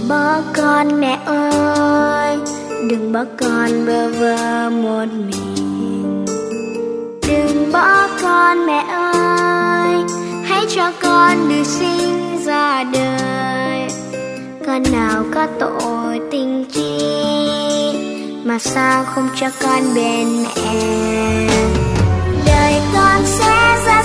bỏ con mẹ ơi, đừng bỏ con bơ vơ một mình. Đừng bỏ con mẹ ơi, hãy cho con được sinh ra đời. Con nào có tội tình chi mà sao không cho con bên mẹ. Đời con sẽ ra